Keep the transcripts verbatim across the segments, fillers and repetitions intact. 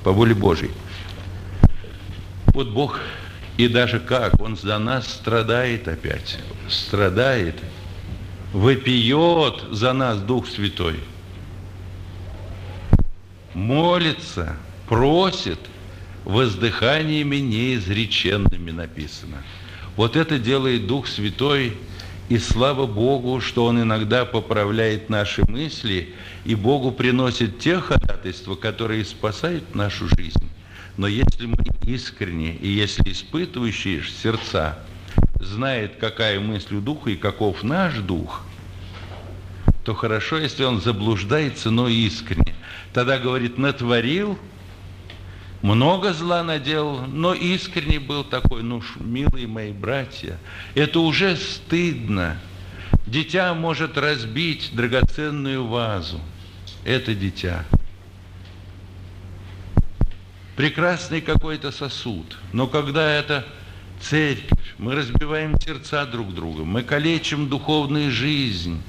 по воле Божьей. Вот Бог, и даже как, Он за нас страдает опять, страдает, вопиет за нас Дух Святой, молится, просит, воздыханиями неизреченными написано. Вот это делает Дух Святой, и слава Богу, что Он иногда поправляет наши мысли, и Богу приносит те ходатайства, которые спасают нашу жизнь. Но если мы искренне, и если испытывающие сердца знают, какая мысль у Духа и каков наш Дух, то хорошо, если он заблуждается, но искренне. Тогда, говорит, натворил, много зла наделал, но искренне был такой, ну, милые мои братья, это уже стыдно. Дитя может разбить драгоценную вазу. Это дитя. Прекрасный какой-то сосуд. Но когда это церковь, мы разбиваем сердца друг друга, мы калечим духовную жизнь.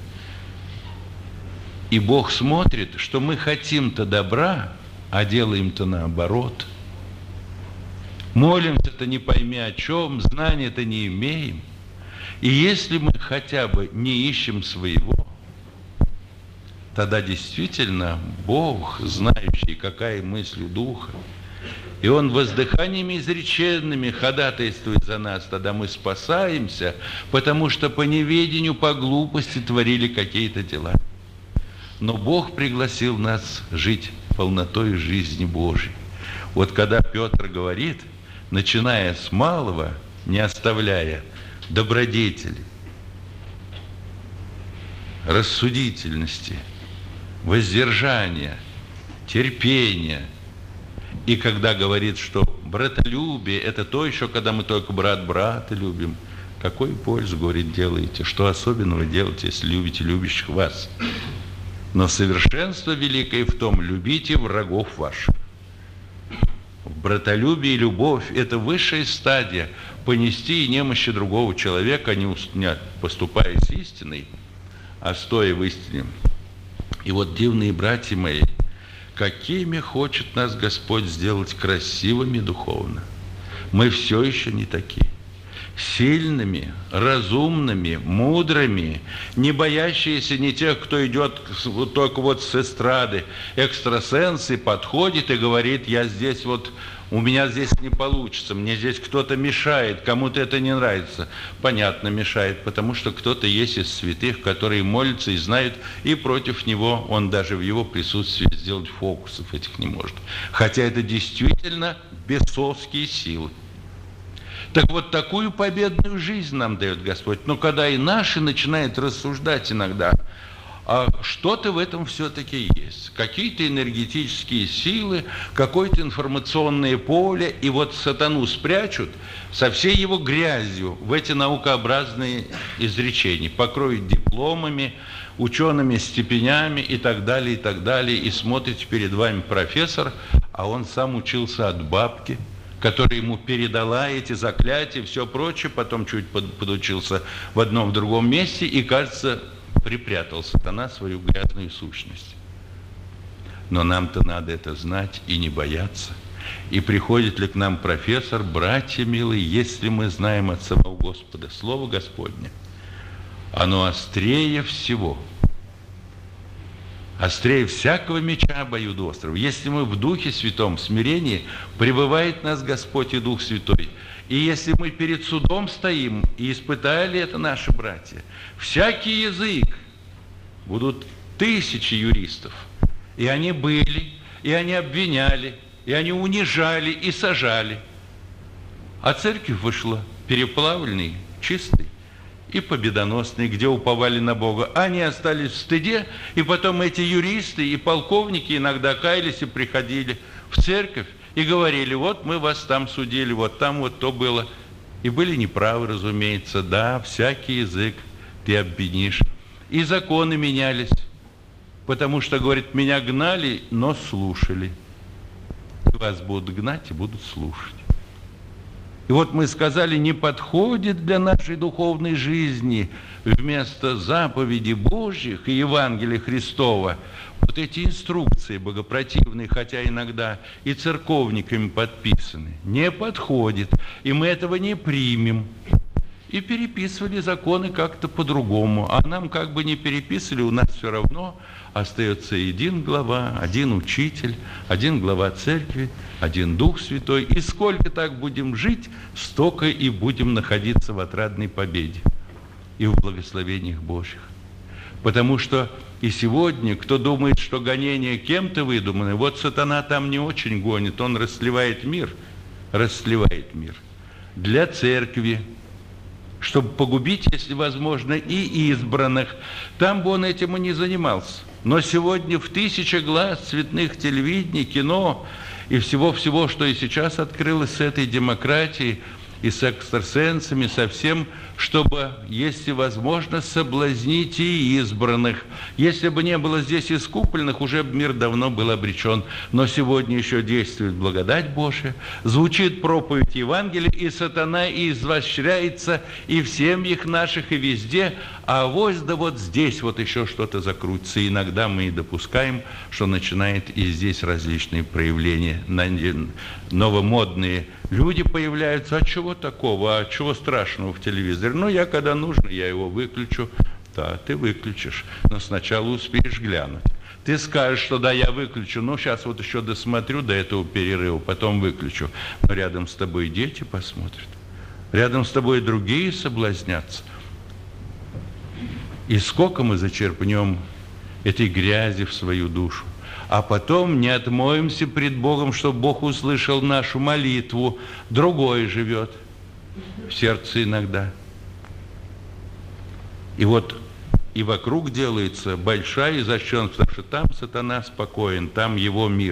И Бог смотрит, что мы хотим-то добра, а делаем-то наоборот. Молимся-то не пойми о чем, знания-то не имеем. И если мы хотя бы не ищем своего, тогда действительно Бог, знающий, какая мысль у Духа, и Он воздыханиями изреченными ходатайствует за нас, тогда мы спасаемся, потому что по неведению, по глупости творили какие-то дела. Но Бог пригласил нас жить полнотой жизни Божьей. Вот когда Петр говорит, начиная с малого, не оставляя добродетели, рассудительности, воздержания, терпения, и когда говорит, что братолюбие – это то еще, когда мы только брат брата любим, какую пользу, говорит, делаете, что особенного делаете, если любите любящих вас? Но совершенство великое в том, любите врагов ваших. Братолюбие и любовь – это высшая стадия понести и немощи другого человека, не поступая с истиной, а стоя в истине. И вот, дивные братья мои, какими хочет нас Господь сделать красивыми духовно. Мы все еще не такие. Сильными, разумными, мудрыми, не боящиеся не тех, кто идет только вот с эстрады. Экстрасенсы подходит и говорит, я здесь вот, у меня здесь не получится, мне здесь кто-то мешает, кому-то это не нравится. Понятно, мешает, потому что кто-то есть из святых, которые молятся и знают, и против него он даже в его присутствии сделать фокусов этих не может. Хотя это действительно бесовские силы. Так вот, такую победную жизнь нам дает Господь. Но когда и наши начинают рассуждать иногда, а что-то в этом все-таки есть. Какие-то энергетические силы, какое-то информационное поле, и вот сатану спрячут со всей его грязью в эти наукообразные изречения, покроют дипломами, учеными степенями и так далее, и так далее. И смотрите, перед вами профессор, а он сам учился от бабки, которая ему передала эти заклятия, все прочее, потом чуть подучился в одном, в другом месте, и, кажется, припрятал сатана свою грязную сущность. Но нам-то надо это знать и не бояться. И приходит ли к нам профессор, братья милые, если мы знаем от самого Господа Слово Господне, оно острее всего, острее всякого меча обоюдоострого. Если мы в Духе Святом, в смирении, пребывает нас Господь и Дух Святой. И если мы перед судом стоим, и испытали это наши братья, всякий язык, будут тысячи юристов, и они были, и они обвиняли, и они унижали, и сажали. А церковь вышла переплавленной, чистой и победоносные, где уповали на Бога. Они остались в стыде, и потом эти юристы и полковники иногда каялись и приходили в церковь и говорили, вот мы вас там судили, вот там вот то было. И были неправы, разумеется, да, всякий язык ты обвинишь. И законы менялись, потому что, говорит, меня гнали, но слушали. Вас будут гнать и будут слушать. И вот мы сказали, не подходит для нашей духовной жизни вместо заповедей Божьих и Евангелия Христова вот эти инструкции богопротивные, хотя иногда и церковниками подписаны. Не подходит, и мы этого не примем. И переписывали законы как-то по-другому. А нам как бы не переписывали, у нас все равно остается один глава, один учитель, один глава церкви, один Дух Святой. И сколько так будем жить, столько и будем находиться в отрадной победе и в благословениях Божьих. Потому что и сегодня, кто думает, что гонения кем-то выдуманы, вот сатана там не очень гонит, он расслевает мир, расслевает мир для церкви, чтобы погубить, если возможно, и избранных. Там бы он этим и не занимался. Но сегодня в тысячи глаз цветных телевидений, кино и всего-всего, что и сейчас открылось с этой демократией, и с экстрасенсами, со всем, чтобы, если возможно, соблазнить и избранных. Если бы не было здесь искупленных, уже мир давно был обречен. Но сегодня еще действует благодать Божия, звучит проповедь Евангелия, и сатана изощряется и в семьях наших, и везде. А авось да вот здесь вот еще что-то закрутится. И иногда мы и допускаем, что начинает и здесь различные проявления, новомодные люди появляются. А чего такого? А чего страшного в телевизоре? Ну, я когда нужно, я его выключу. Да, ты выключишь, но сначала успеешь глянуть. Ты скажешь, что да, я выключу, ну, сейчас вот еще досмотрю до этого перерыва, потом выключу. Но рядом с тобой дети посмотрят. Рядом с тобой другие соблазнятся. И сколько мы зачерпнем этой грязи в свою душу. А потом не отмоемся пред Богом, чтобы Бог услышал нашу молитву. Другой живет в сердце иногда. И вот и вокруг делается большая изощренность, потому что там сатана спокоен, там его мир.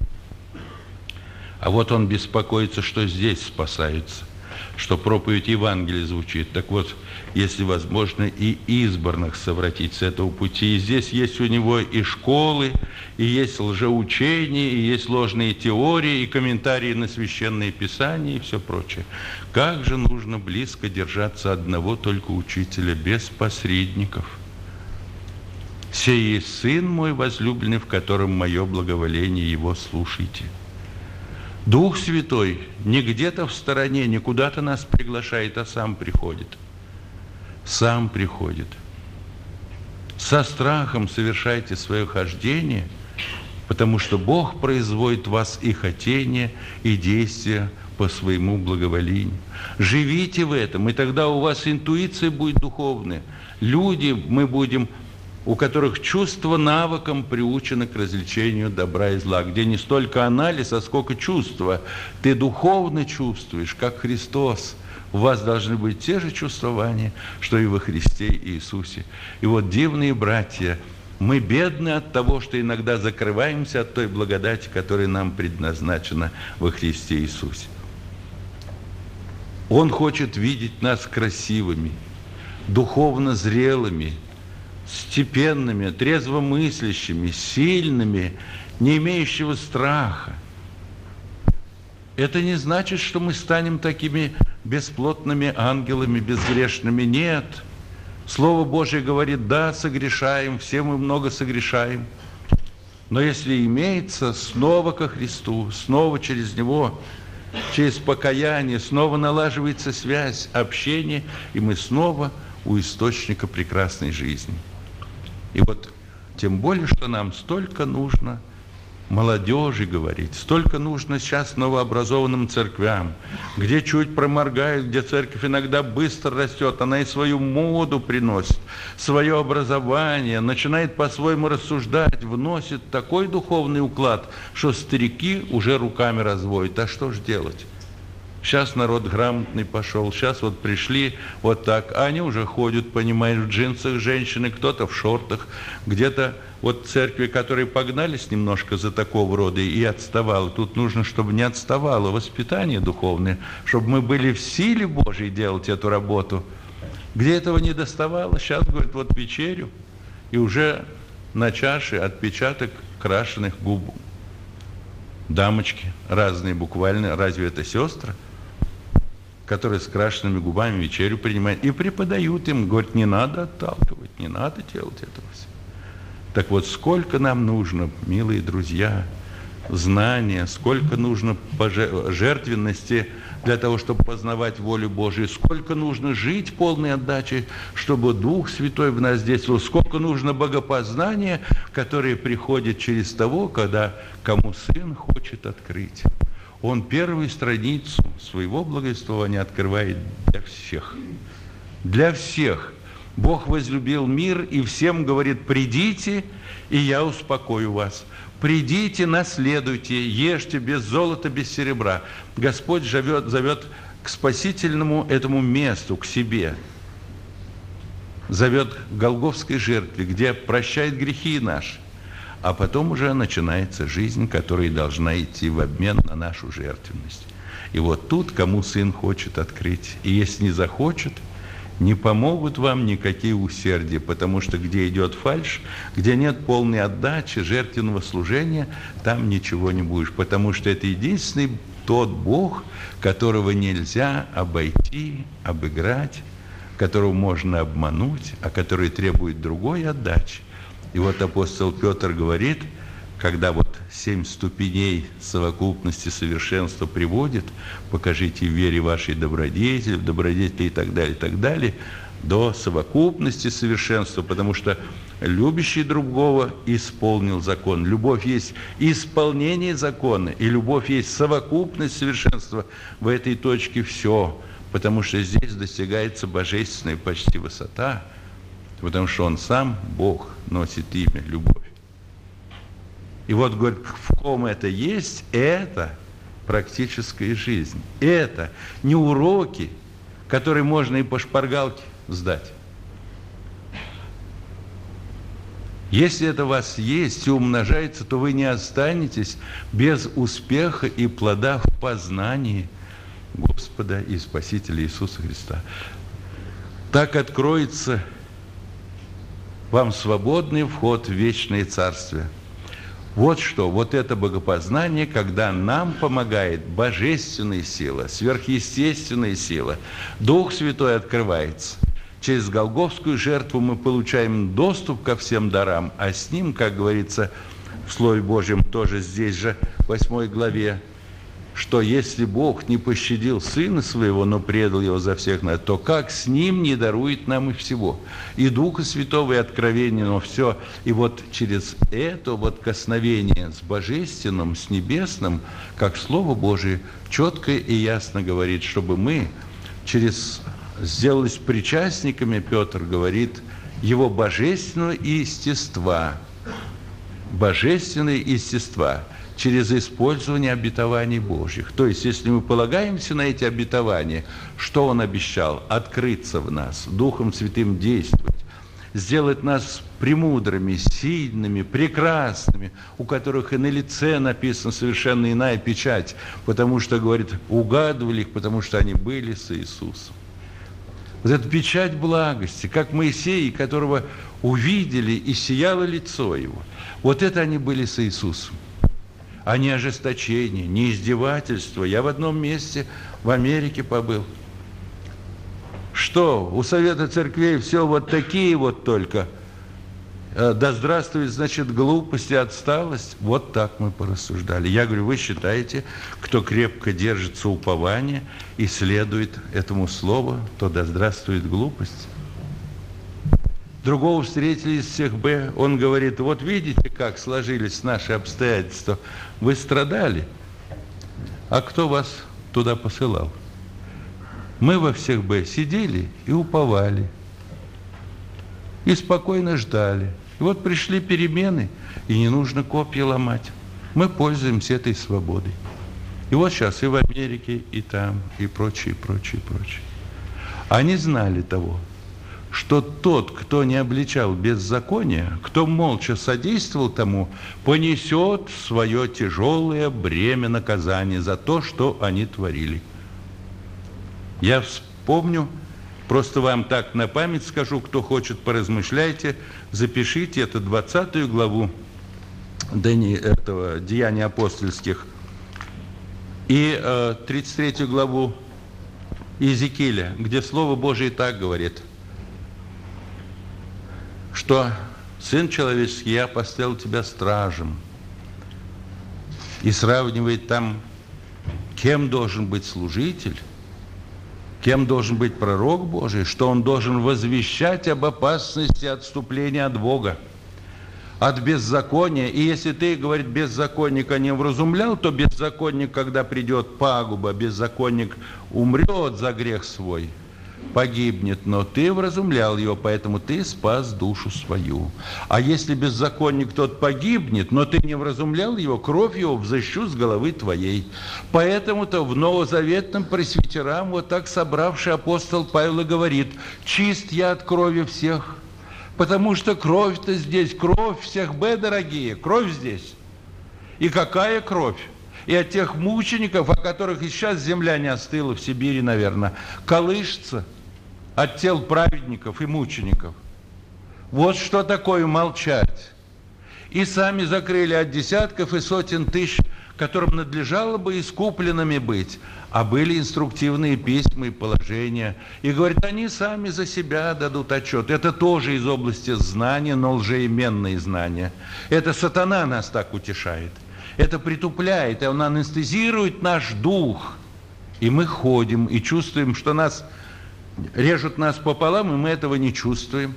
А вот он беспокоится, что здесь спасаются, что проповедь Евангелия звучит. Так вот, если возможно, и избранных совратить с этого пути. И здесь есть у него и школы, и есть лжеучения, и есть ложные теории, и комментарии на Священное Писание, и все прочее. Как же нужно близко держаться одного только учителя, без посредников. «Сей есть Сын мой возлюбленный, в котором мое благоволение, его слушайте». Дух Святой не где-то в стороне, не куда-то нас приглашает, а сам приходит. Сам приходит. Со страхом совершайте свое хождение, потому что Бог производит в вас и хотение, и действия по своему благоволению. Живите в этом, и тогда у вас интуиция будет духовная. Люди мы будем, у которых чувство навыком приучено к развлечению добра и зла, где не столько анализ, а сколько чувства. Ты духовно чувствуешь, как Христос. У вас должны быть те же чувствования, что и во Христе Иисусе. И вот, дивные братья, мы бедны от того, что иногда закрываемся от той благодати, которая нам предназначена во Христе Иисусе. Он хочет видеть нас красивыми, духовно зрелыми, степенными, трезвомыслящими, сильными, не имеющими страха. Это не значит, что мы станем такими бесплотными ангелами, безгрешными. Нет. Слово Божие говорит, да, согрешаем, все мы много согрешаем. Но если имеется снова ко Христу, снова через Него, через покаяние, снова налаживается связь, общение, и мы снова у источника прекрасной жизни. И вот тем более, что нам столько нужно молодежи говорить, столько нужно сейчас новообразованным церквям, где чуть проморгают, где церковь иногда быстро растет, она и свою моду приносит, свое образование, начинает по-своему рассуждать, вносит такой духовный уклад, что старики уже руками разводят. А что ж делать? Сейчас народ грамотный пошел, сейчас вот пришли вот так, а они уже ходят, понимаешь, в джинсах женщины, кто-то в шортах, где-то вот церкви, которые погнались немножко за такого рода и отставало. Тут нужно, чтобы не отставало воспитание духовное, чтобы мы были в силе Божьей делать эту работу. Где этого не доставало, сейчас, говорят, вот вечерю, и уже на чаше отпечаток крашеных губ. Дамочки разные буквально, разве это сестры? которые с крашенными губами вечерю принимают, и преподают им, говорят, не надо отталкивать, не надо делать этого. Так вот, сколько нам нужно, милые друзья, знания, сколько нужно жертвенности для того, чтобы познавать волю Божию, сколько нужно жить полной отдачей, чтобы Дух Святой в нас действовал, сколько нужно богопознания, которое приходит через того, когда кому Сын хочет открыть. Он первую страницу своего благовествования открывает для всех. Для всех. Бог возлюбил мир и всем говорит: придите, и я успокою вас. Придите, наследуйте, ешьте без золота, без серебра. Господь зовет, зовет к спасительному этому месту, к себе. Зовет к Голгофской жертве, где прощает грехи наши. А потом уже начинается жизнь, которая должна идти в обмен на нашу жертвенность. И вот тут, кому Сын хочет открыть. И если не захочет, не помогут вам никакие усердия, потому что где идет фальшь, где нет полной отдачи, жертвенного служения, там ничего не будешь, потому что это единственный тот Бог, которого нельзя обойти, обыграть, которого можно обмануть, а который требует другой отдачи. И вот апостол Петр говорит, когда вот семь ступеней совокупности совершенства приводит, покажите в вере вашей добродетели, в добродетели и так далее, и так далее, до совокупности совершенства, потому что любящий другого исполнил закон. Любовь есть исполнение закона, и любовь есть совокупность совершенства. В этой точке все, потому что здесь достигается божественная почти высота, потому что Он сам, Бог, носит имя любовь. И вот, говорит, в ком это есть, это практическая жизнь. Это не уроки, которые можно и по шпаргалке сдать. Если это у вас есть и умножается, то вы не останетесь без успеха и плода в познании Господа и Спасителя Иисуса Христа. Так откроется вам свободный вход в вечное Царствие. Вот что, вот это богопознание, когда нам помогает божественная сила, сверхъестественная сила. Дух Святой открывается. Через Голгофскую жертву мы получаем доступ ко всем дарам, а с ним, как говорится в Слове Божьем, тоже здесь же, в восьмой главе, что если Бог не пощадил Сына Своего, но предал Его за всех нас, то как с Ним не дарует нам и всего? И Духа Святого, и откровение, но все. И вот через это вот косновение с Божественным, с Небесным, как Слово Божие, четко и ясно говорит, чтобы мы через сделались причастниками, Петр говорит, Его божественного естества. Божественное естества. Через использование обетований Божьих. То есть, если мы полагаемся на эти обетования, что Он обещал? Открыться в нас, Духом Святым действовать, сделать нас премудрыми, сильными, прекрасными, у которых и на лице написана совершенно иная печать, потому что, говорит, угадывали их, потому что они были с Иисусом. Вот эта печать благости, как Моисей, которого увидели, и сияло лицо его. Вот это они были с Иисусом. А не ожесточение, не издевательство. Я в одном месте в Америке побыл. Что, у Совета Церквей все вот такие вот только. Да здравствует, значит, глупость и отсталость. Вот так мы порассуждали. Я говорю, вы считаете, кто крепко держится упования и следует этому слову, то да здравствует глупость. Другого встретили из всех Б, он говорит, вот видите, как сложились наши обстоятельства, вы страдали, а кто вас туда посылал? Мы во всех Б сидели и уповали, и спокойно ждали. И вот пришли перемены, и не нужно копья ломать. Мы пользуемся этой свободой. И вот сейчас и в Америке, и там, и прочее, прочее, прочее. Они знали того, что тот, кто не обличал беззакония, кто молча содействовал тому, понесет свое тяжелое бремя наказания за то, что они творили. Я вспомню, просто вам так на память скажу, кто хочет, поразмышляйте, запишите, это двадцатую главу этого Деяний апостольских и тридцать третью главу Иезекииля, где Слово Божие так говорит, что Сын человеческий, я поставил тебя стражем. И сравнивает там, кем должен быть служитель, кем должен быть пророк Божий, что он должен возвещать об опасности отступления от Бога, от беззакония. И если ты, говорит, беззаконника не вразумлял, то беззаконник, когда придет пагуба, беззаконник умрет за грех свой, погибнет, но ты вразумлял его, поэтому ты спас душу свою. А если беззаконник тот погибнет, но ты не вразумлял его, кровь его взыщу с головы твоей. Поэтому-то в новозаветном пресвитерам, вот так собравший апостол Павел и говорит: чист я от крови всех, потому что кровь-то здесь, кровь всех Б, дорогие, кровь здесь. И какая кровь? И от тех мучеников, о которых и сейчас земля не остыла в Сибири, наверное, колышется от тел праведников и мучеников. Вот что такое молчать. И сами закрыли от десятков и сотен тысяч, которым надлежало бы искупленными быть, а были инструктивные письма и положения. И говорят, они сами за себя дадут отчет. Это тоже из области знания, но лжеименные знания. Это сатана нас так утешает. Это притупляет, и он анестезирует наш дух. И мы ходим, и чувствуем, что нас режут нас пополам, и мы этого не чувствуем.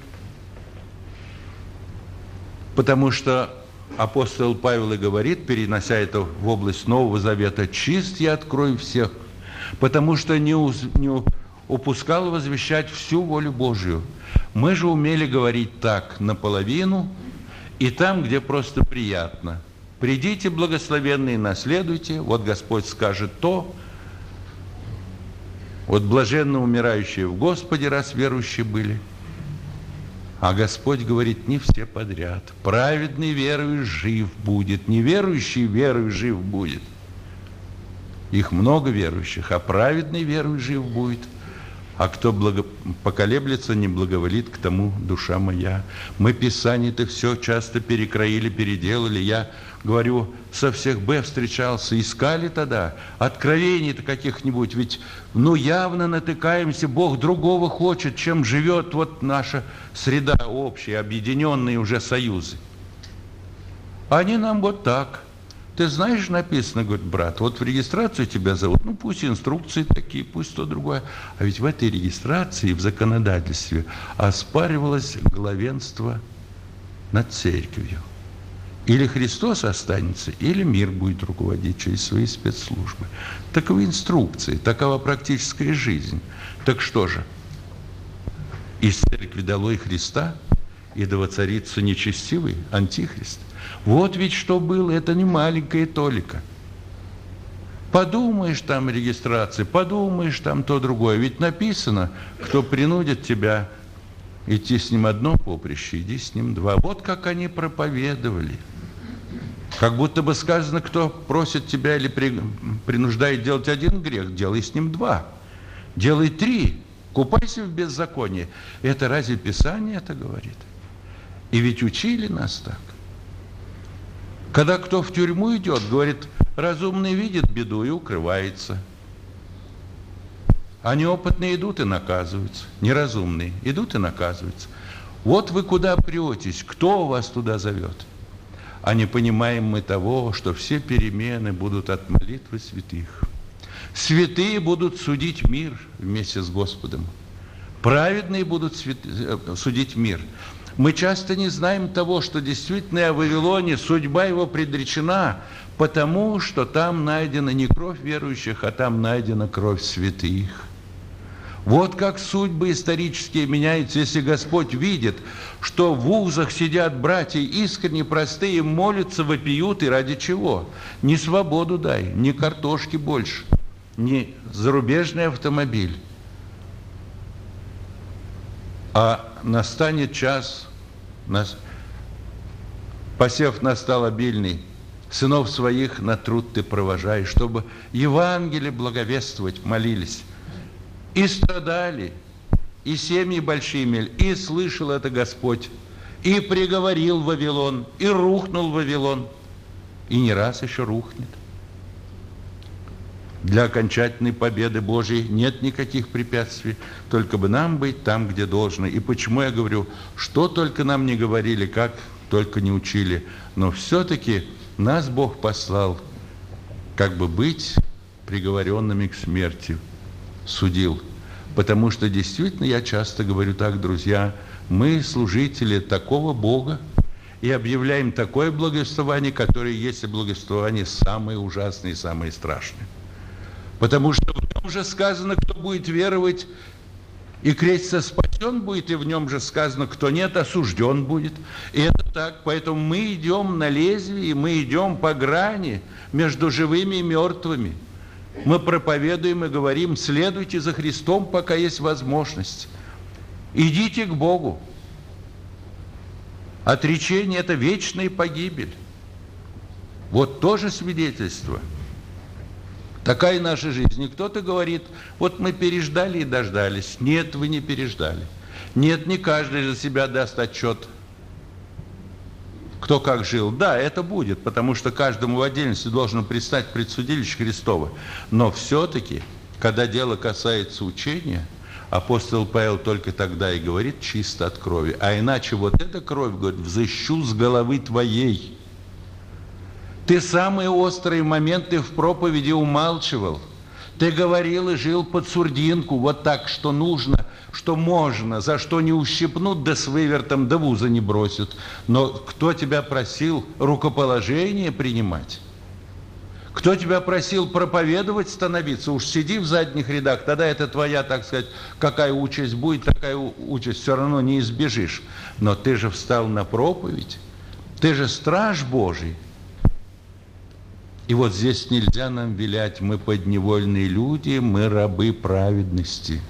Потому что апостол Павел и говорит, перенося это в область Нового Завета: чист я от крови всех, потому что не, уз, не упускал возвещать всю волю Божию. Мы же умели говорить так наполовину, и там, где просто приятно. Придите, благословенные, наследуйте. Вот Господь скажет то. Вот блаженно умирающие в Господе, раз верующие были. А Господь говорит, не все подряд. Праведный верою жив будет. Неверующий верою жив будет. Их много верующих, а праведный верою жив будет. А кто благо... поколеблется, не благоволит к тому душа моя. Мы Писание-то все часто перекроили, переделали. Я говорю, со всех Б встречался, искали тогда откровений-то каких-нибудь. Ведь, ну, явно натыкаемся, Бог другого хочет, чем живет вот наша среда общая, объединенные уже союзы. Они нам вот так. Ты знаешь, написано, говорит, брат, вот в регистрацию тебя зовут, ну пусть инструкции такие, пусть то другое. А ведь в этой регистрации, в законодательстве оспаривалось главенство над церковью. Или Христос останется, или мир будет руководить через свои спецслужбы. Таковы инструкции, такова практическая жизнь. Так что же, из церкви долой Христа, и да воцарится нечестивый антихрист. Вот ведь что было, это не маленькая толика. Подумаешь там регистрации, подумаешь там то другое. Ведь написано, кто принудит тебя идти с ним одно поприще, иди с ним два. Вот как они проповедовали. Как будто бы сказано, кто просит тебя или при, принуждает делать один грех, делай с ним два. Делай три. Купайся в беззаконии. Это разве Писание это говорит? И ведь учили нас так. Когда кто в тюрьму идет, говорит, разумный видит беду и укрывается. А неопытные идут и наказываются. Неразумные идут и наказываются. Вот вы куда претесь, кто вас туда зовет? А не понимаем мы того, что все перемены будут от молитвы святых. Святые будут судить мир вместе с Господом. Праведные будут судить мир. Мы часто не знаем того, что действительно о Вавилоне судьба его предречена, потому что там найдена не кровь верующих, а там найдена кровь святых. Вот как судьбы исторические меняются, если Господь видит, что в вузах сидят братья искренне, простые, молятся, вопиют, и ради чего? Не свободу дай, не картошки больше, не зарубежный автомобиль. А настанет час, посев настал обильный, сынов своих на труд ты провожай, чтобы Евангелие благовествовать молились. И страдали, и семьи большие имели, и слышал это Господь, и приговорил Вавилон, и рухнул Вавилон, и не раз еще рухнет. Для окончательной победы Божьей нет никаких препятствий, только бы нам быть там, где должно. И почему я говорю, что только нам не говорили, как только не учили, но все-таки нас Бог послал, как бы быть приговоренными к смерти, судил. Потому что действительно, я часто говорю так, друзья, мы служители такого Бога и объявляем такое благовествование, которое есть и благовествование самое ужасное и самое страшное. Потому что в нем же сказано, кто будет веровать и креститься, спасен будет, и в нем же сказано, кто нет, осужден будет. И это так, поэтому мы идем на лезвие, мы идем по грани между живыми и мертвыми. Мы проповедуем и говорим, следуйте за Христом, пока есть возможность. Идите к Богу. Отречение – это вечная погибель. Вот тоже свидетельство. Такая наша жизнь. И кто-то говорит, вот мы переждали и дождались. Нет, вы не переждали. Нет, не каждый за себя даст отчет, кто как жил. Да, это будет, потому что каждому в отдельности должен предстать пред судилище Христово. Но все-таки, когда дело касается учения, апостол Павел только тогда и говорит чисто от крови. А иначе вот эта кровь, говорит, взыщу с головы твоей. Ты самые острые моменты в проповеди умалчивал. Ты говорил и жил под сурдинку, вот так, что нужно, что можно, за что не ущипнут, да с вывертом, да вуза не бросят. Но кто тебя просил рукоположение принимать? Кто тебя просил проповедовать, становиться? Уж сиди в задних рядах, тогда это твоя, так сказать, какая участь будет, такая участь все равно не избежишь. Но ты же встал на проповедь, ты же страж Божий. И вот здесь нельзя нам вилять, мы подневольные люди, мы рабы праведности.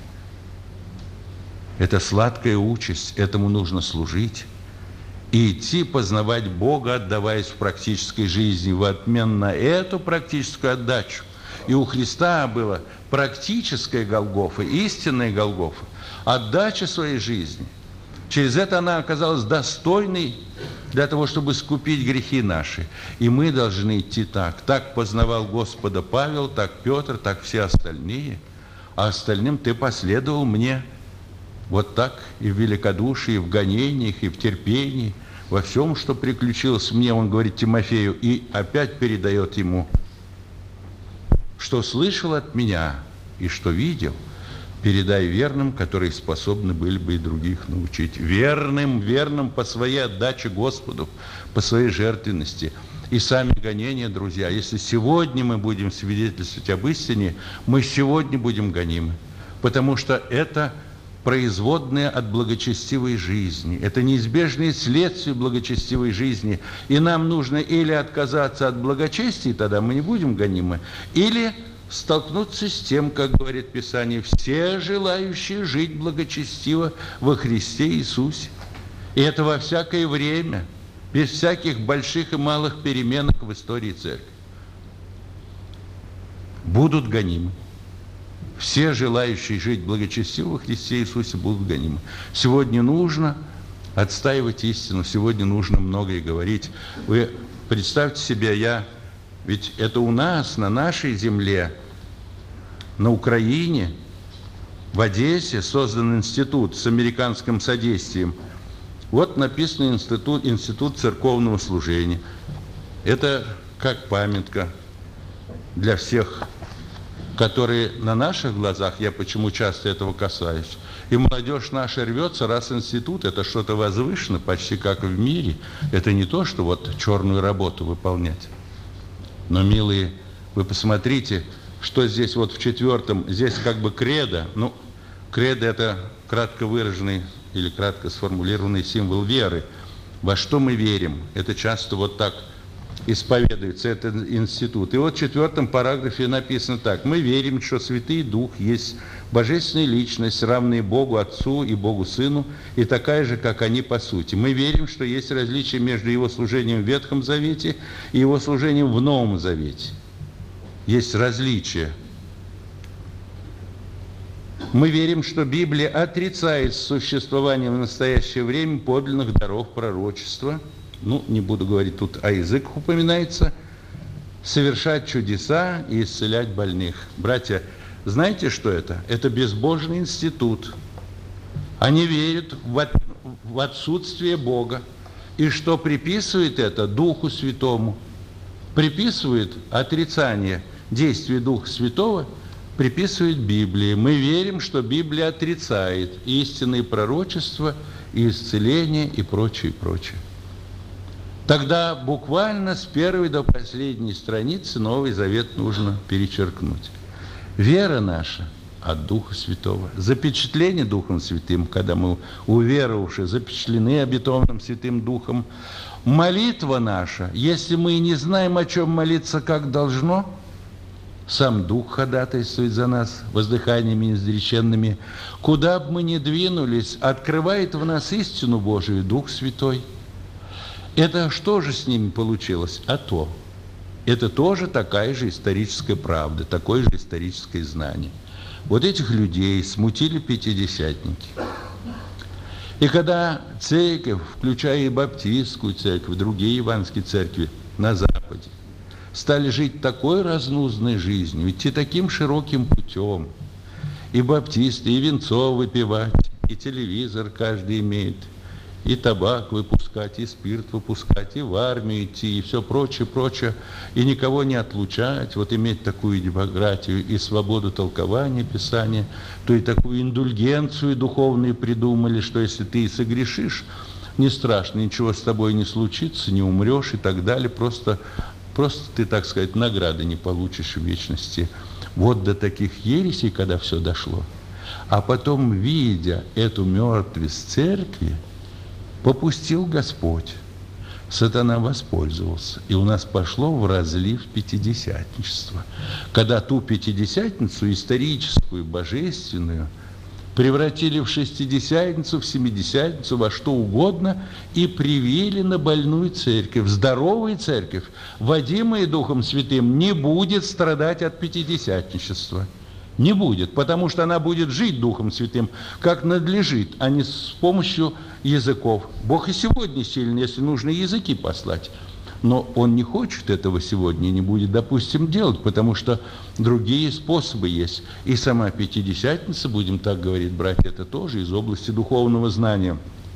Это сладкая участь, этому нужно служить. И идти познавать Бога, отдаваясь в практической жизни, в обмен на эту практическую отдачу. И у Христа была практическая Голгофа, истинная Голгофа, отдача своей жизни. Через это она оказалась достойной для того, чтобы искупить грехи наши. И мы должны идти так. Так познавал Господа Павел, так Петр, так все остальные. А остальным ты последовал мне. Вот так и в великодушии, и в гонениях, и в терпении, во всем, что приключилось мне, он говорит Тимофею, и опять передает ему, что слышал от меня и что видел, передай верным, которые способны были бы и других научить. Верным, верным по своей отдаче Господу, по своей жертвенности. И сами гонения, друзья, если сегодня мы будем свидетельствовать об истине, мы сегодня будем гонимы. Потому что это производное от благочестивой жизни. Это неизбежные следствия благочестивой жизни. И нам нужно или отказаться от благочестия, тогда мы не будем гонимы, или столкнуться с тем, как говорит Писание, все желающие жить благочестиво во Христе Иисусе. И это во всякое время, без всяких больших и малых переменок в истории Церкви. Будут гонимы. Все желающие жить благочестиво во Христе Иисусе будут гонимы. Сегодня нужно отстаивать истину, сегодня нужно многое говорить. Вы представьте себе, я... Ведь это у нас, на нашей земле, на Украине, в Одессе создан институт с американским содействием. Вот написано институт, институт церковного служения. Это как памятка для всех, которые на наших глазах, я почему часто этого касаюсь, и молодежь наша рвется, раз институт, это что-то возвышенное, почти как в мире. Это не то, что вот черную работу выполнять. Но, милые, вы посмотрите, что здесь вот в четвертом, здесь как бы кредо. Ну, кредо – это кратко выраженный или кратко сформулированный символ веры. Во что мы верим? Это часто вот так исповедуется, этот институт. И вот в четвертом параграфе написано так. Мы верим, что Святый Дух есть божественная личность, равная Богу Отцу и Богу Сыну, и такая же, как они по сути. Мы верим, что есть различие между Его служением в Ветхом Завете и Его служением в Новом Завете. Есть различия. Мы верим, что Библия отрицает существование в настоящее время подлинных даров пророчества. Ну, не буду говорить тут, а язык упоминается. совершать чудеса и исцелять больных. Братья, знаете, что это? Это безбожный институт. Они верят в, от, в отсутствие Бога. И что приписывает это Духу Святому? Приписывает отрицание действия Духа Святого, приписывает Библии. Мы верим, что Библия отрицает истинные пророчества, и исцеление, и прочее, и прочее. Тогда буквально с первой до последней страницы Новый Завет нужно перечеркнуть. Вера наша от Духа Святого. Запечатление Духом Святым, когда мы, уверовавшие, запечатлены обетованным Святым Духом. Молитва наша, если мы не знаем, о чем молиться, как должно, сам Дух ходатайствует за нас воздыханиями изреченными. Куда бы мы ни двинулись, открывает в нас истину Божию Дух Святой. Это что же с ними получилось? А то. Это тоже такая же историческая правда, такое же историческое знание. Вот этих людей смутили пятидесятники. И когда церковь, включая и баптистскую церковь, другие евангельские церкви на Западе, стали жить такой разнузной жизнью, идти таким широким путем, и баптисты, и винцо выпивать, и телевизор каждый имеет, и табак выпускать, и спирт выпускать, и в армию идти, и все прочее, прочее, и никого не отлучать, вот иметь такую демократию и свободу толкования Писания, то и такую индульгенцию духовную придумали, что если ты и согрешишь, не страшно, ничего с тобой не случится, не умрешь и так далее, просто, просто ты, так сказать, награды не получишь в вечности. Вот до таких ересей, когда все дошло. А потом, видя эту мертвость церкви, попустил Господь. Сатана воспользовался. И у нас пошло в разлив пятидесятничества. Когда ту пятидесятницу, историческую, божественную, превратили в шестидесятницу, в семидесятницу, во что угодно, и привили на больную церковь. Здоровая церковь, водимая Духом Святым, не будет страдать от пятидесятничества. Не будет, потому что она будет жить Духом Святым, как надлежит, а не с помощью языков. Бог и сегодня силен, если нужно языки послать. Но Он не хочет этого сегодня и не будет, допустим, делать, потому что другие способы есть. И сама Пятидесятница, будем так говорить, братья, это тоже из области духовного знания.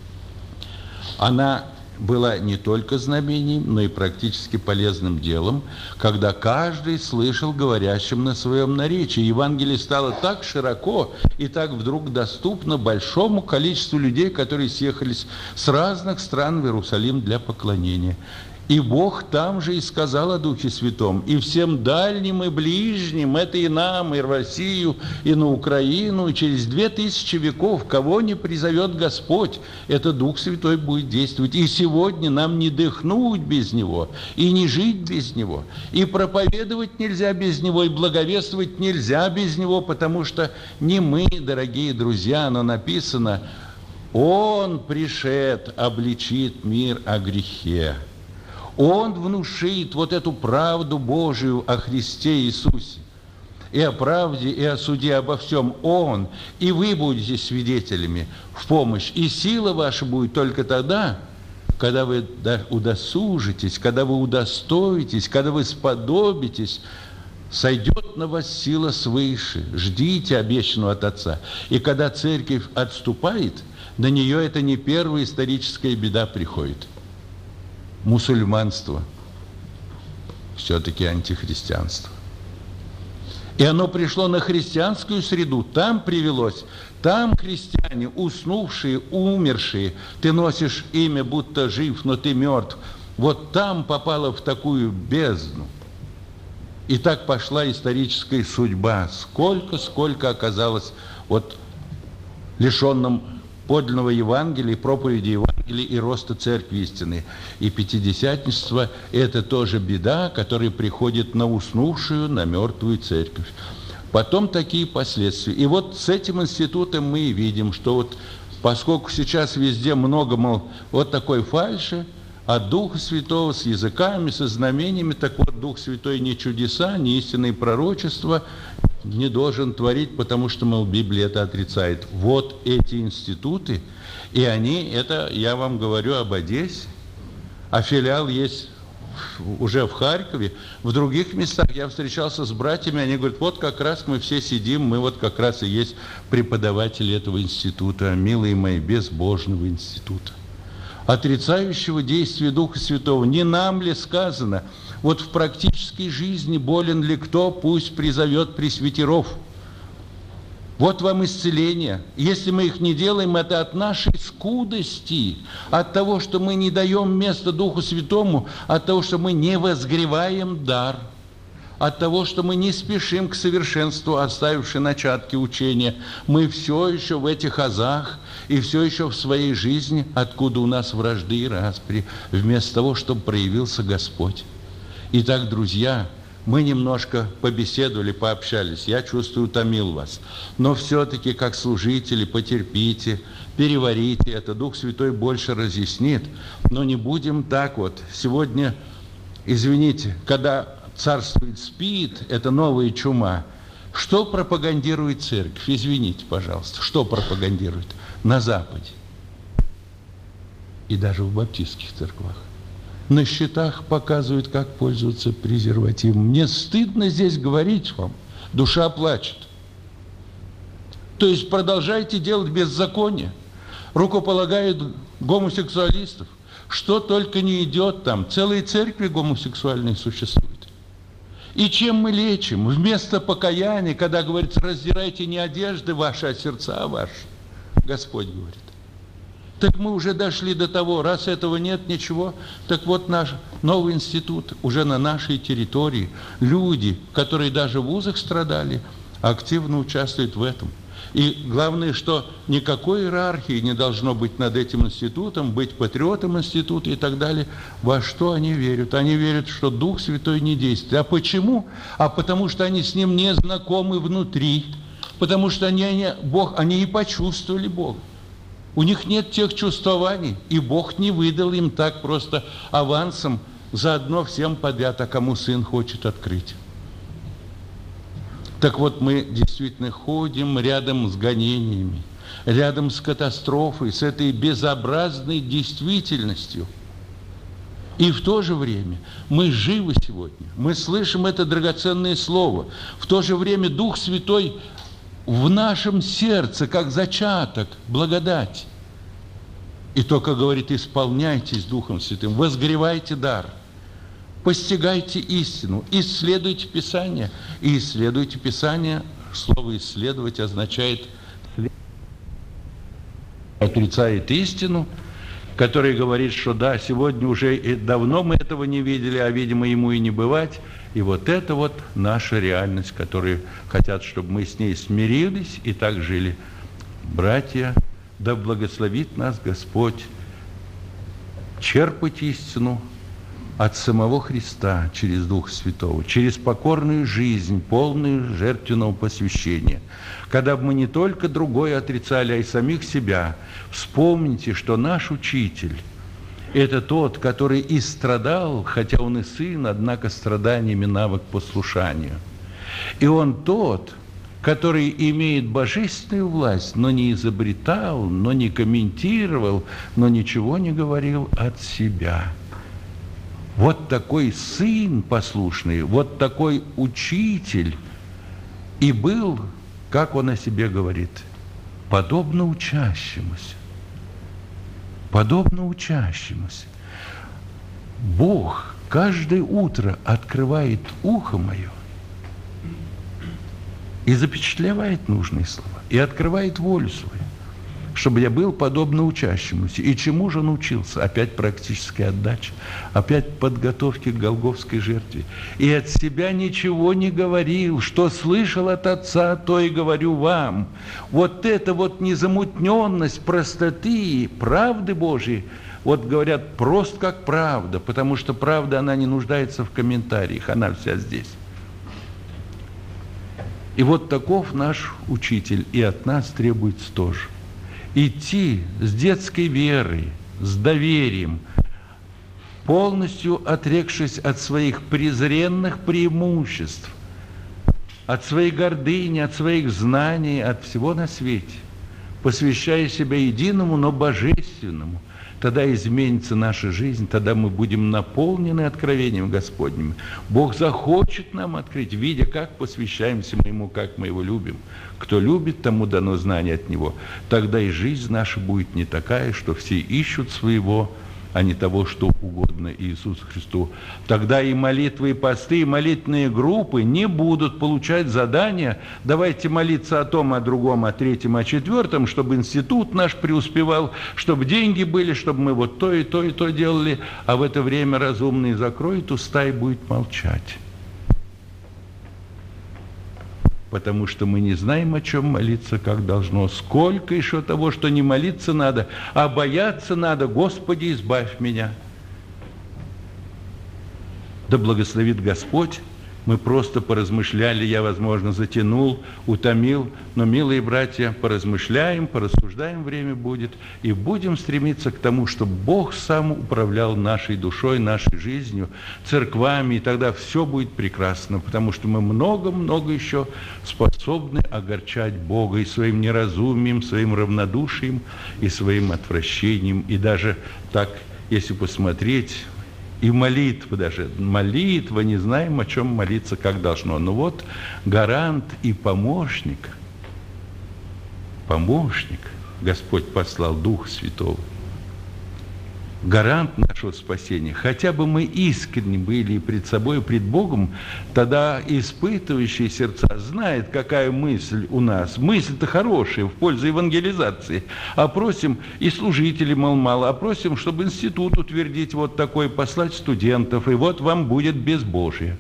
Она была не только знамением, но и практически полезным делом, когда каждый слышал говорящим на своем наречии. Евангелие стало так широко и так вдруг доступно большому количеству людей, которые съехались с разных стран в Иерусалим для поклонения. И Бог там же и сказал о Духе Святом, и всем дальним и ближним, это и нам, и в Россию, и на Украину, и через две тысячи веков, кого не призовет Господь, это Дух Святой будет действовать. И сегодня нам не дыхнуть без Него, и не жить без Него, и проповедовать нельзя без Него, и благовествовать нельзя без Него, потому что не мы, дорогие друзья, но написано, Он пришед, обличит мир о грехе. Он внушит вот эту правду Божию о Христе Иисусе. И о правде, и о суде, обо всем Он. И вы будете свидетелями в помощь. И сила ваша будет только тогда, когда вы удосужитесь, когда вы удостоитесь, когда вы сподобитесь, сойдет на вас сила свыше. Ждите обещанного от Отца. И когда церковь отступает, на нее это не первая историческая беда приходит. Мусульманство все-таки антихристианство. И оно пришло на христианскую среду, там привелось, там христиане, уснувшие, умершие, ты носишь имя, будто жив, но ты мертв, вот там попало в такую бездну. И так пошла историческая судьба. Сколько, сколько оказалось вот лишенным подлинного Евангелия, проповеди Евангелия и роста церкви истины. И пятидесятничество – это тоже беда, которая приходит на уснувшую, на мертвую церковь. Потом такие последствия. И вот с этим институтом мы и видим, что вот поскольку сейчас везде много, мол, вот такой фальши, от Духа Святого с языками, со знамениями, так вот Дух Святой не чудеса, не истинные пророчества не должен творить, потому что, мол, Библия это отрицает. Вот эти институты, и они, это я вам говорю об Одессе, а филиал есть уже в Харькове, в других местах я встречался с братьями, они говорят, вот как раз мы все сидим, мы вот как раз и есть преподаватели этого института, милые мои, безбожного института, отрицающего действия Духа Святого. Не нам ли сказано, вот в практической жизни болен ли кто, пусть призовет пресвитеров. Вот вам исцеление. Если мы их не делаем, это от нашей скудости, от того, что мы не даем место Духу Святому, от того, что мы не возгреваем дар, от того, что мы не спешим к совершенству, оставивши начатки учения. Мы все еще в этих азах и все еще в своей жизни, откуда у нас вражды и распри, вместо того, чтобы проявился Господь. Итак, друзья, мы немножко побеседовали, пообщались. Я чувствую, утомил вас. Но все-таки, как служители, потерпите, переварите это. Дух Святой больше разъяснит. Но не будем так вот. Сегодня, извините, когда царствует СПИД, это новая чума, что пропагандирует церковь? Извините, пожалуйста. Что пропагандирует? На Западе. И даже в баптистских церквах. На счетах показывают, как пользоваться презервативом. Мне стыдно здесь говорить вам. Душа плачет. То есть продолжайте делать беззаконие. Рукополагают гомосексуалистов. Что только не идет там. Целые церкви гомосексуальные существуют. И чем мы лечим? Вместо покаяния, когда говорится, раздирайте не одежды ваши, а сердца ваши. Господь говорит. Так мы уже дошли до того, раз этого нет ничего, так вот наш новый институт уже на нашей территории. Люди, которые даже в вузах страдали, активно участвуют в этом. И главное, что никакой иерархии не должно быть над этим институтом, быть патриотом института и так далее. Во что они верят? Они верят, что Дух Святой не действует. А почему? А потому что они с Ним не знакомы внутри, потому что они, они, Бог, они не почувствовали Бога. У них нет тех чувствований, и Бог не выдал им так просто авансом заодно всем подряд, а кому Сын хочет открыть. Так вот, мы действительно ходим рядом с гонениями, рядом с катастрофой, с этой безобразной действительностью. И в то же время мы живы сегодня, мы слышим это драгоценное слово. В то же время Дух Святой в нашем сердце, как зачаток, благодать. И только говорит, исполняйтесь Духом Святым, возгревайте дар, постигайте истину, исследуйте Писание. И исследуйте Писание, слово «исследовать» означает отрицает истину, который говорит, что да, сегодня уже и давно мы этого не видели, а, видимо, ему и не бывать. И вот это вот наша реальность, которую хотят, чтобы мы с ней смирились и так жили. Братья, да благословит нас Господь черпать истину от самого Христа через Духа Святого, через покорную жизнь, полную жертвенного посвящения. Когда бы мы не только другое отрицали, а и самих себя, вспомните, что наш Учитель – это тот, который и страдал, хотя он и сын, однако страданиями навык послушанию. И он тот, который имеет божественную власть, но не изобретал, но не комментировал, но ничего не говорил от себя. Вот такой сын послушный, вот такой учитель и был, как он о себе говорит, подобно учащемуся. Подобно учащемуся. Бог каждое утро открывает ухо мое и запечатлевает нужные слова, и открывает волю свою, чтобы я был подобно учащемуся. И чему же он учился? Опять практическая отдача, опять подготовки к голгофской жертве. И от себя ничего не говорил, что слышал от Отца, то и говорю вам. Вот это вот незамутненность простоты, правды Божьей, вот говорят, просто как правда, потому что правда, она не нуждается в комментариях, она вся здесь. И вот таков наш учитель, и от нас требуется тоже. Идти с детской верой, с доверием, полностью отрекшись от своих презренных преимуществ, от своей гордыни, от своих знаний, от всего на свете, посвящая себя единому, но божественному, тогда изменится наша жизнь, тогда мы будем наполнены откровением Господним. Бог захочет нам открыть, видя, как посвящаемся мы Ему, как мы Его любим. Кто любит, тому дано знание от Него. Тогда и жизнь наша будет не такая, что все ищут своего, а не того, что угодно Иисусу Христу. Тогда и молитвы, и посты, и молитвенные группы не будут получать задания. Давайте молиться о том, о другом, о третьем, о четвертом, чтобы институт наш преуспевал, чтобы деньги были, чтобы мы вот то и то и то делали. А в это время разумный закроет уста и будет молчать. Потому что мы не знаем, о чем молиться, как должно. Сколько еще того, что не молиться надо, а бояться надо. Господи, избавь меня. Да благословит Господь. Мы просто поразмышляли, я, возможно, затянул, утомил. Но, милые братья, поразмышляем, порассуждаем, время будет. И будем стремиться к тому, чтобы Бог сам управлял нашей душой, нашей жизнью, церквами. И тогда все будет прекрасно, потому что мы много-много еще способны огорчать Бога и своим неразумием, своим равнодушием, и своим отвращением. И даже так, если посмотреть... И молитва даже, молитва, не знаем, о чем молиться, как должно. Но вот гарант и помощник, помощник, Господь послал Духа Святого, гарант нашего спасения. Хотя бы мы искренне были и пред собой, и пред Богом, тогда испытывающие сердца знают, какая мысль у нас. Мысль-то хорошая, в пользу евангелизации. А просим, и служителей мало-мало, а просим, чтобы институт утвердить вот такой, послать студентов, и вот вам будет безбожие.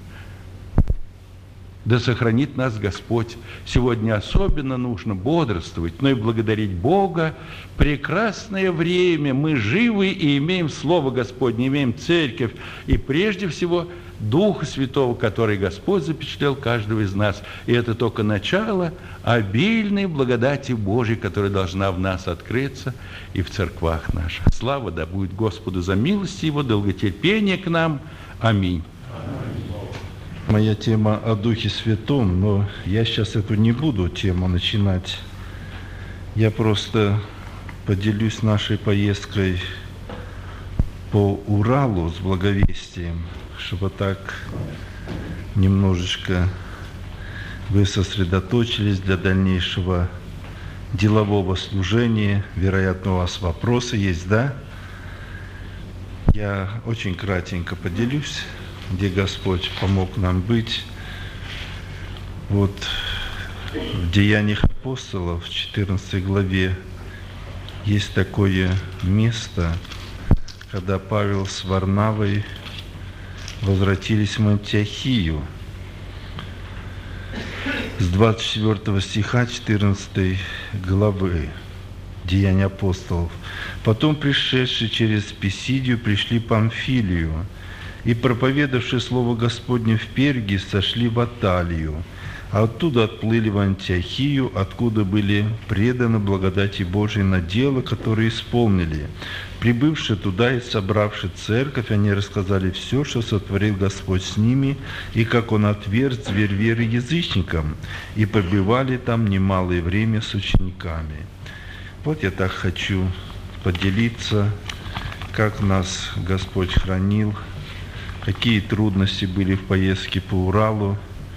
Да сохранит нас Господь. Сегодня особенно нужно бодрствовать, но и благодарить Бога. Прекрасное время, мы живы и имеем Слово Господне, имеем Церковь, и прежде всего Духа Святого, который Господь запечатлел каждого из нас. И это только начало обильной благодати Божьей, которая должна в нас открыться и в церквах наших. Слава да будет Господу за милость Его, долготерпение к нам. Аминь. Моя тема о Духе Святом, но я сейчас эту не буду тему начинать. Я просто поделюсь нашей поездкой по Уралу с благовестием, чтобы так немножечко вы сосредоточились для дальнейшего делового служения. Вероятно, у вас вопросы есть, да? Я очень кратенько поделюсь, где Господь помог нам быть. Вот в Деяниях апостолов, в четырнадцатой главе, есть такое место, когда Павел с Варнавой возвратились в Антиохию. С двадцать четвёртого стиха четырнадцатой главы Деяния апостолов. «Потом, пришедшие через Писидию, пришли в Памфилию, и, проповедавши слово Господне в Перге, сошли в Аталию, а оттуда отплыли в Антиохию, откуда были преданы благодати Божией на дело, которое исполнили. Прибывши туда и собравши церковь, они рассказали все, что сотворил Господь с ними, и как Он отверз дверь веры язычникам, и побывали там немалое время с учениками». Вот я так хочу поделиться, как нас Господь хранил, какие трудности были в поездке по Уралу.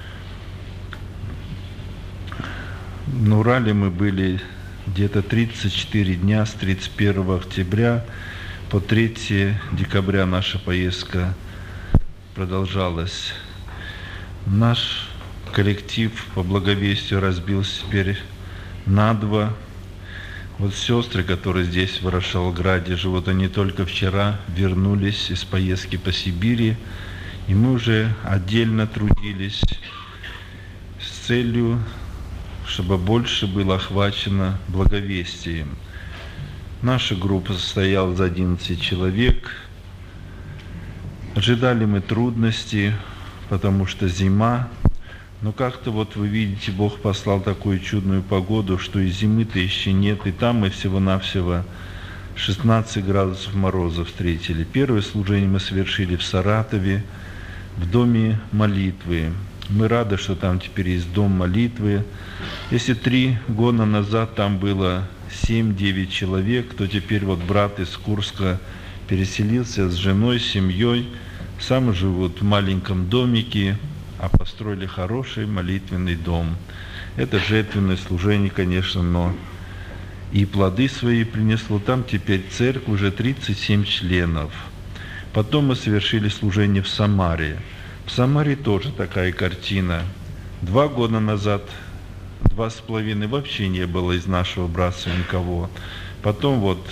На Урале мы были где-то тридцать четыре дня, с тридцать первого октября по третьего декабря наша поездка продолжалась. Наш коллектив по благовестию разбился теперь на два. Вот сестры, которые здесь, в Ворошиловграде, живут, они только вчера вернулись из поездки по Сибири, и мы уже отдельно трудились с целью, чтобы больше было охвачено благовестием. Наша группа состояла из одиннадцати человек. Ожидали мы трудностей, потому что зима. Но как-то вот вы видите, Бог послал такую чудную погоду, что и зимы-то еще нет, и там мы всего-навсего шестнадцать градусов мороза встретили. Первое служение мы совершили в Саратове, в доме молитвы. Мы рады, что там теперь есть дом молитвы. Если три года назад там было семь-девять человек, то теперь вот брат из Курска переселился с женой, с семьей, сам живут в маленьком домике, а построили хороший молитвенный дом. Это жертвенное служение, конечно, но и плоды свои принесло. Там теперь церковь уже тридцать семь членов. Потом мы совершили служение в Самаре. В Самаре тоже такая картина. Два года назад, два с половиной вообще не было из нашего братства никого. Потом вот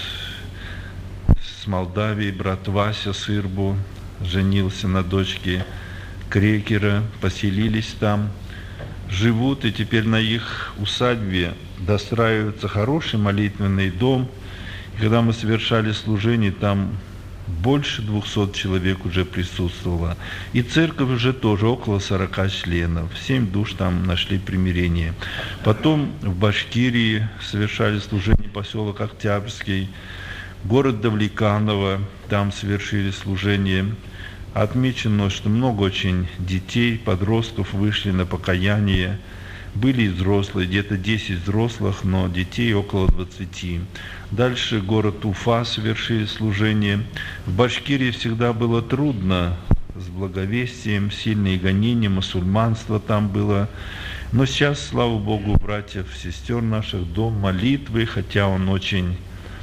с Молдавии брат Вася Сырбу женился на дочке Крекера, поселились там, живут, и теперь на их усадьбе достраивается хороший молитвенный дом. И когда мы совершали служение, там больше двухсот человек уже присутствовало. И церковь уже тоже около сорока членов. Семь душ там нашли примирение. Потом в Башкирии совершали служение, поселок Октябрьский, город Давлеканово, там совершили служение. Отмечено, что много очень детей, подростков вышли на покаяние. Были и взрослые, где-то десять взрослых, но детей около двадцати. Дальше город Уфа совершили служение. В Башкирии всегда было трудно с благовестием, сильные гонения, мусульманство там было. Но сейчас, слава Богу, братьев, сестер наших, дом молитвы, хотя он очень...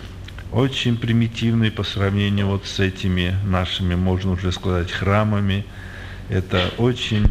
очень примитивный по сравнению вот с этими нашими, можно уже сказать, храмами. Это очень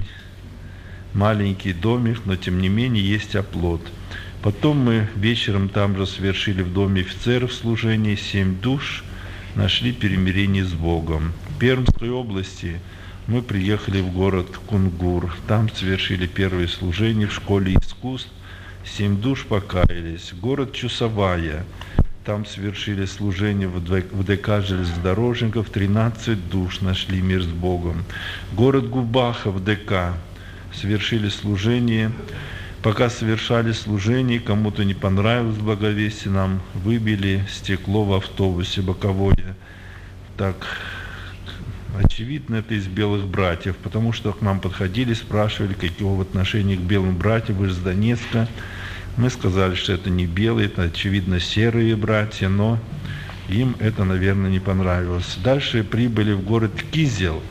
маленький домик, но тем не менее есть оплот. Потом мы вечером там же совершили в доме офицеров служение, семь душ, нашли перемирение с Богом. В Пермской области мы приехали в город Кунгур, там совершили первое служение в школе искусств, семь душ покаялись. Город Чусовая, там совершили служение в ДК железнодорожников, тринадцать душ нашли мир с Богом. Город Губаха в ДК совершили служение. Пока совершали служение, кому-то не понравилось благовестие, нам выбили стекло в автобусе боковое. Так, очевидно, это из белых братьев, потому что к нам подходили, спрашивали, какого в отношении к белым братьям, вы же с Донецка. Мы сказали, что это не белые, это, очевидно, серые братья, но им это, наверное, не понравилось. Дальше прибыли в город Кизел.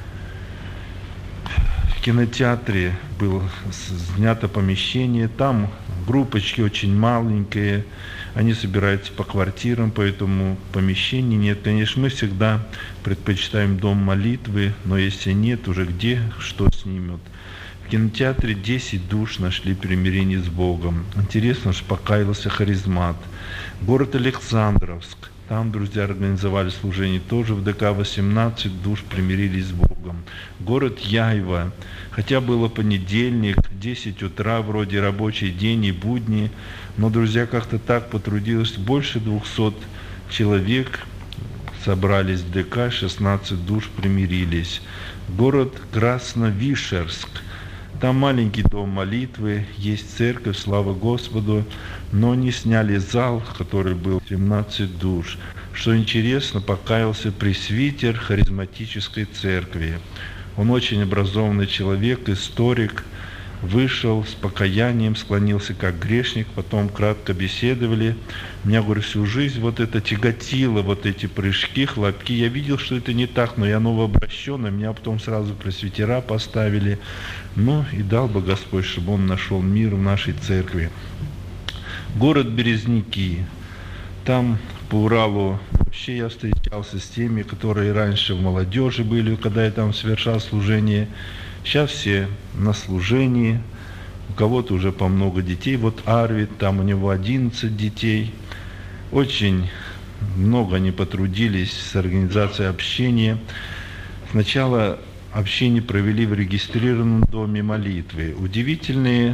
В кинотеатре было снято помещение, там группочки очень маленькие, они собираются по квартирам, поэтому помещений нет. Конечно, мы всегда предпочитаем дом молитвы, но если нет, уже где, что снимут. В кинотеатре десять душ нашли примирение с Богом. Интересно, что покаялся харизмат. Город Александровск. Там, друзья, организовали служение тоже в ДК, восемнадцать душ примирились с Богом. Город Яйва. Хотя было понедельник, десять утра, вроде рабочий день и будни, но, друзья, как-то так потрудилось, больше двухсот человек собрались в ДК, шестнадцать душ примирились. Город Красновишерск. Там маленький дом молитвы, есть церковь, слава Господу, но не сняли зал, который был семнадцать душ. Что интересно, покаялся пресвитер харизматической церкви. Он очень образованный человек, историк, вышел с покаянием, склонился как грешник, потом кратко беседовали. Меня, говорю, всю жизнь вот это тяготило, вот эти прыжки, хлопки. Я видел, что это не так, но я новообращенный, меня потом сразу пресвитера поставили. Ну и дал бы Господь, чтобы он нашел мир в нашей церкви. Город Березники. Там по Уралу вообще я встречался с теми, которые раньше в молодежи были, когда я там совершал служение. Сейчас все на служении, у кого-то уже по много детей. Вот Арвид, там у него одиннадцать детей. Очень много они потрудились с организацией общения. Сначала общение провели в регистрированном доме молитвы. Удивительная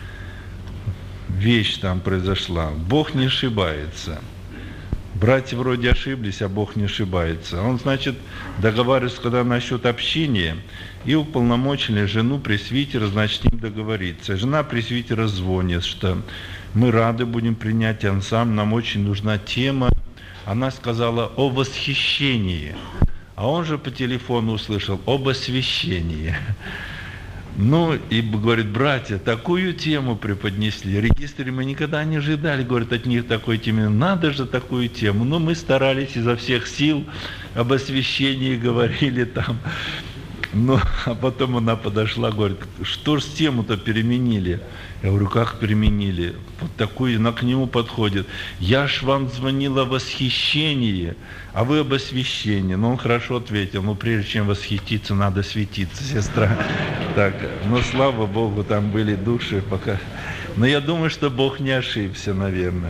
вещь там произошла. Бог не ошибается. Братья вроде ошиблись, а Бог не ошибается. Он, значит, договаривается, когда насчет общения, и уполномочили жену пресвитера, значит, с ним договориться. Жена пресвитера звонит, что мы рады будем принять ансамбль, нам очень нужна тема. Она сказала о восхищении, а он же по телефону услышал об освящении. Ну, и говорит, братья, такую тему преподнесли. Регистры мы никогда не ожидали, говорят, от них такой темы. Надо же такую тему. Но мы старались изо всех сил, об освящении говорили там. Ну, а потом она подошла, говорит, что ж тему-то переменили? Я говорю, как переменили? Вот такую, она к нему подходит. Я ж вам звонила о восхищении, а вы об освящении. Ну, он хорошо ответил, но прежде чем восхититься, надо светиться, сестра. Так, но слава Богу, там были души пока. Но я думаю, что Бог не ошибся, наверное.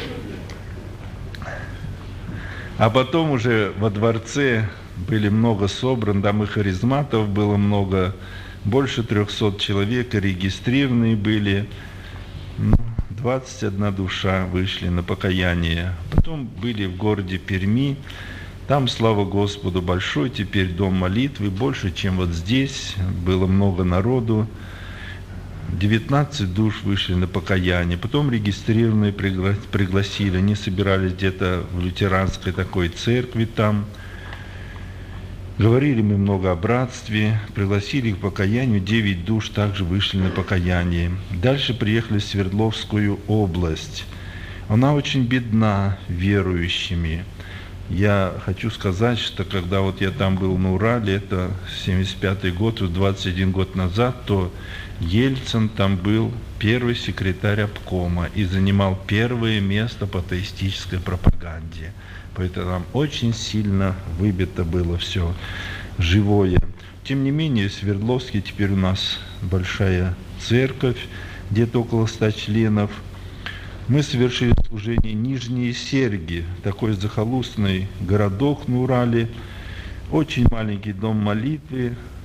А потом уже во дворце были много собран, там и харизматов было много, больше трехсот человек, и регистрированные были, ну, двадцать одна душа вышли на покаяние. Потом были в городе Перми, там, слава Господу, большой теперь дом молитвы, больше, чем вот здесь, было много народу. девятнадцать душ вышли на покаяние, потом регистрированные пригла- пригласили, они собирались где-то в лютеранской такой церкви там. Говорили мы много о братстве, пригласили их к покаянию, девять душ также вышли на покаяние. Дальше приехали в Свердловскую область. Она очень бедна верующими. Я хочу сказать, что когда вот я там был на Урале, это семьдесят пятый год, двадцать один год назад, то Ельцин там был первый секретарь обкома и занимал первое место по атеистической пропаганде. Поэтому там очень сильно выбито было все живое. Тем не менее, в Свердловске теперь у нас большая церковь, где-то около ста членов. Мы совершили служение Нижние Серги, такой захолустный городок на Урале, очень маленький дом молитвы,